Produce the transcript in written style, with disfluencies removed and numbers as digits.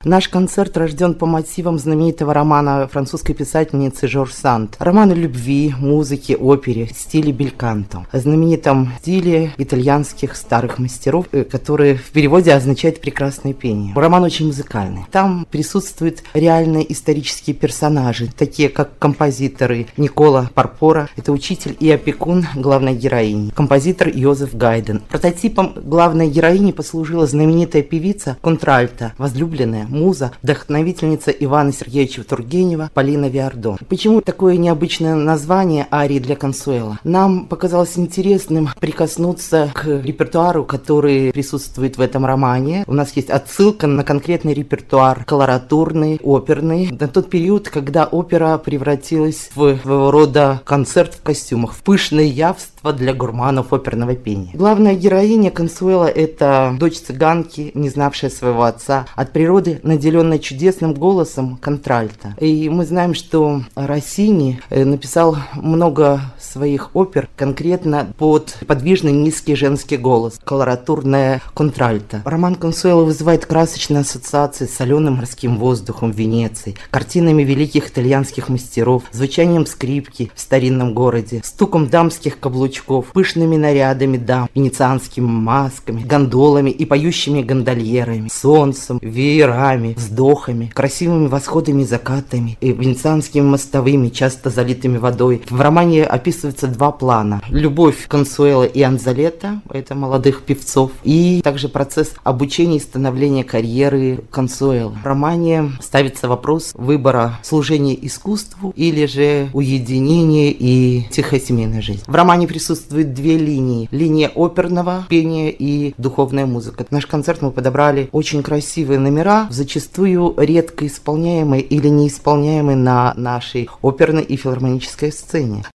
Наш концерт рожден по мотивам знаменитого романа французской писательницы Жорж Санд. Роман о любви, музыке, опере, стиле бельканто. О знаменитом стиле итальянских старых мастеров, который в переводе означает «прекрасное пение». Роман очень музыкальный. Там присутствуют реальные исторические персонажи, такие как композиторы Никола Порпора, это учитель и опекун главной героини, композитор Йозеф Гайден. Прототипом главной героини послужила знаменитая певица контральто, возлюбленная, муза, вдохновительница Ивана Сергеевича Тургенева Полина Виардо. Почему такое необычное название арии для Консуэла? Нам показалось интересным прикоснуться к репертуару, который присутствует в этом романе. У нас есть отсылка на конкретный репертуар колоратурный, оперный, на тот период, когда опера превратилась в своего рода концерт в костюмах, в пышное явство для гурманов оперного пения. Главная героиня Консуэла – это дочь цыганки, не знавшая своего отца, от природы наделенная чудесным голосом контральто. И мы знаем, что Россини написал много своих опер конкретно под подвижный низкий женский голос, колоратурная контральто. Роман Консуэла вызывает красочные ассоциации с соленым морским воздухом в Венеции, картинами великих итальянских мастеров, звучанием скрипки в старинном городе, стуком дамских каблучков, пышными нарядами дам, венецианскими масками, гондолами и поющими гондольерами, солнцем, веерами, вздохами, красивыми восходами и закатами, и венецианскими мостовыми, часто залитыми водой. В романе описываются два плана. Любовь Консуэла и Анзалетто, это молодых певцов, и также процесс обучения и становления карьеры Консуэла. В романе ставится вопрос выбора служения искусству или же уединения и тихой семейной жизни. В романе присутствуют две линии. Линия оперного пения и духовная музыка. Наш концерт мы подобрали очень красивые номера, зачастую редко исполняемые или неисполняемые на нашей оперной и филармонической сцене.